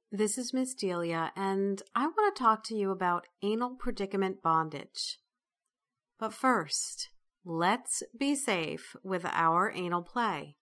This is Miss Delia, and I want to talk to you about anal predicament bondage. But first, let's be safe with our anal play.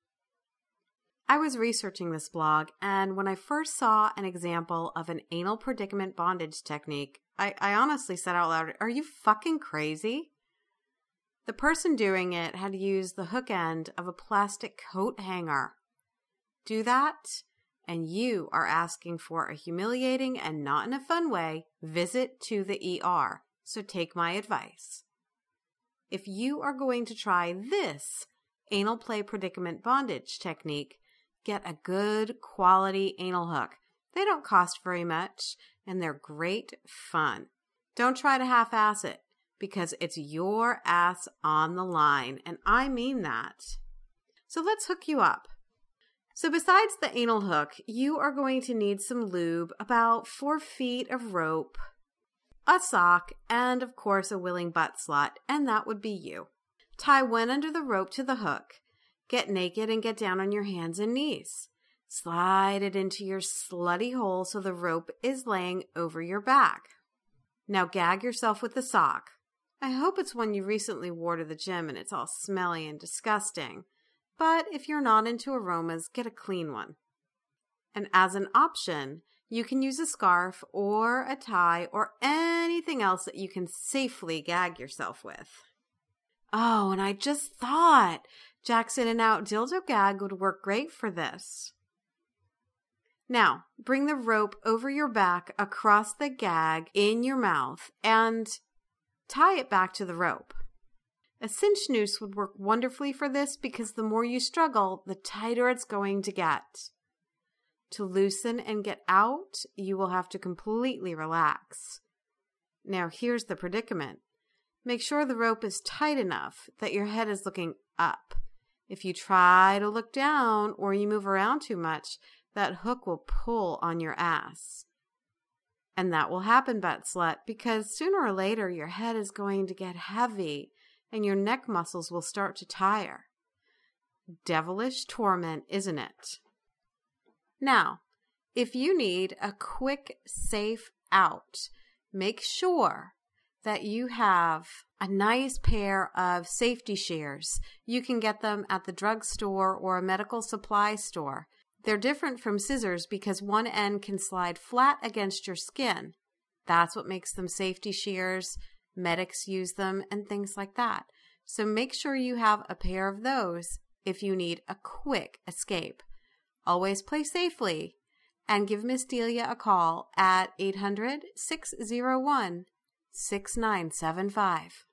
I was researching this blog, and when I first saw an example of an anal predicament bondage technique, I honestly said out loud, "Are you fucking crazy?" The person doing it had used the hook end of a plastic coat hanger. Do that, and you are asking for a humiliating and not in a fun way visit to the ER. So take my advice. If you are going to try this anal play predicament bondage technique, get a good quality anal hook. They don't cost very much, and they're great fun. Don't try to half-ass it, because it's your ass on the line, and I mean that. So let's hook you up. So besides the anal hook, you are going to need some lube, about 4 feet of rope, a sock, and of course a willing butt slut, and that would be you. Tie one end of the rope to the hook. Get naked and get down on your hands and knees. Slide it into your slutty hole so the rope is laying over your back. Now gag yourself with the sock. I hope it's one you recently wore to the gym and it's all smelly and disgusting. But if you're not into aromas, get a clean one. And as an option, you can use a scarf or a tie or anything else that you can safely gag yourself with. Oh, and I just thought Jackson and Out dildo gag would work great for this. Now, bring the rope over your back across the gag in your mouth and tie it back to the rope. A cinch noose would work wonderfully for this because the more you struggle, the tighter it's going to get. To loosen and get out, you will have to completely relax. Now, here's the predicament. Make sure the rope is tight enough that your head is looking up. If you try to look down or you move around too much, that hook will pull on your ass. And that will happen, butt slut, because sooner or later your head is going to get heavy and your neck muscles will start to tire. Devilish torment, isn't it? Now, if you need a quick, safe out, make sure that you have a nice pair of safety shears. You can get them at the drugstore or a medical supply store. They're different from scissors because one end can slide flat against your skin. That's what makes them safety shears. Medics use them and things like that. So make sure you have a pair of those if you need a quick escape. Always play safely and give Miss Delia a call at 800-601-6975.